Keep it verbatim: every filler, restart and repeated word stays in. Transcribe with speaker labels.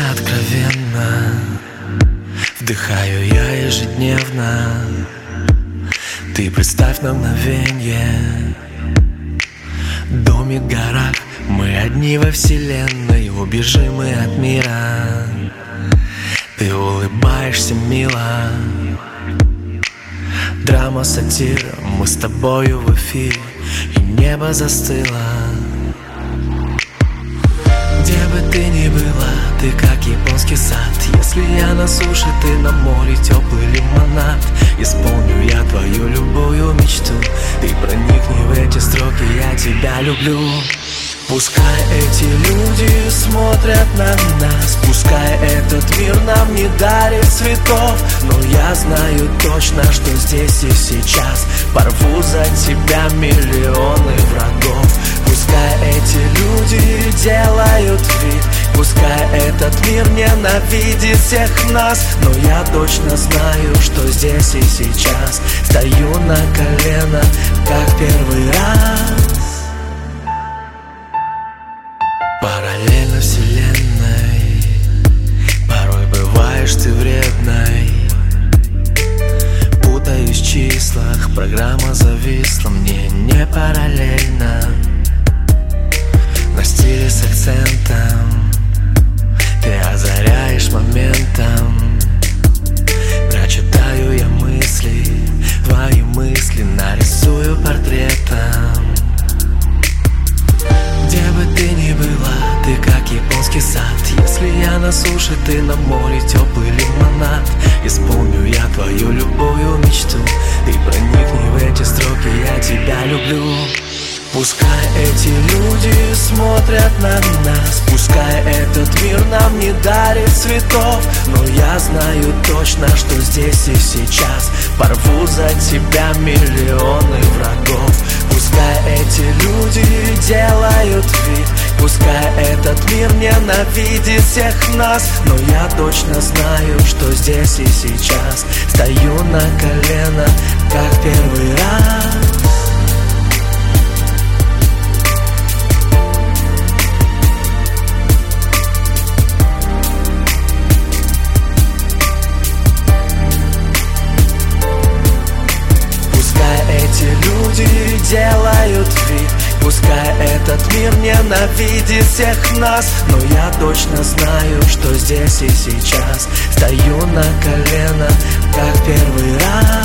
Speaker 1: откровенно вдыхаю я ежедневно. Ты представь на мгновенье домик в горах, мы одни во вселенной, убежим мы от мира. Ты улыбаешься мило, драма, сатира, мы с тобою в эфире, и небо застыло. Где бы ты ни была, ты как японский сад. Если я на суше, ты на море, теплый лимонад. Исполню я твою любую мечту. Ты проникни в эти строки, я тебя люблю. Пускай эти люди смотрят на нас, пускай этот мир нам не дарит цветов, но я знаю точно, что здесь и сейчас порву за тебя миллионы врагов. Пускай эти люди делают вид, пускай этот мир ненавидит всех нас, но я точно знаю, что здесь и сейчас стою на колено, как первый раз. Параллельно вселенной порой бываешь ты вредной. Путаюсь в числах, программа зависла, мне не параллельно. На стиле с акцентом ты озаряешь моментом. Прочитаю я мысли, твои мысли нарисую портретом. Где бы ты ни была, ты как японский сад. Если я на суше, ты на море, теплый лимонад. Исполню я твою любую мечту. Ты проникни в эти строки, я тебя люблю. Пускай эти люди смотрят на нас, пускай этот мир нам не дарит цветов, но я знаю точно, что здесь и сейчас порву за тебя миллионы врагов. Пускай эти люди делают вид, пускай этот мир ненавидит всех нас, но я точно знаю, что здесь и сейчас стою на колено, как первый раз. Делают вид, пускай этот мир ненавидит всех нас, но я точно знаю, что здесь и сейчас стою на колено, как первый раз.